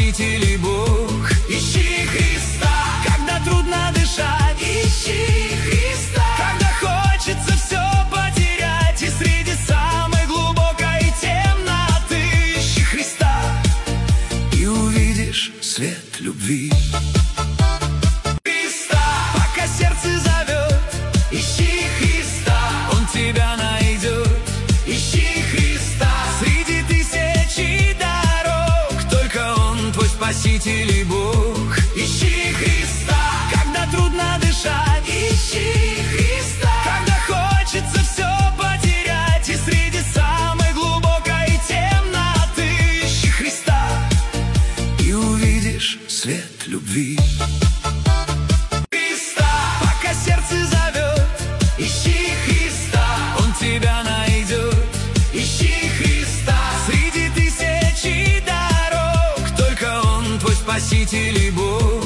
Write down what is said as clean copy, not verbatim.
Спаситель и Бог. Ищи Христа, когда трудно дышать. Ищи Христа, когда хочется все потерять. И среди самой глубокой темноты ищи Христа, и увидишь свет любви. Христа, пока сердце зовет, ищи Христа, Он тебя найдет. Ищи Христа среди тысячи дорог, только Он твой Спаситель и Бог. Ищи Христа, когда трудно дышать. Ищи Христа, когда хочется все потерять. И среди самой глубокой темноты ищи Христа, и увидишь свет любви. Христа, пока сердце зовет, ищи Христа, Он тебя найдет. Ищи Христа среди тысячи дорог, только Он твой Спаситель и Бог.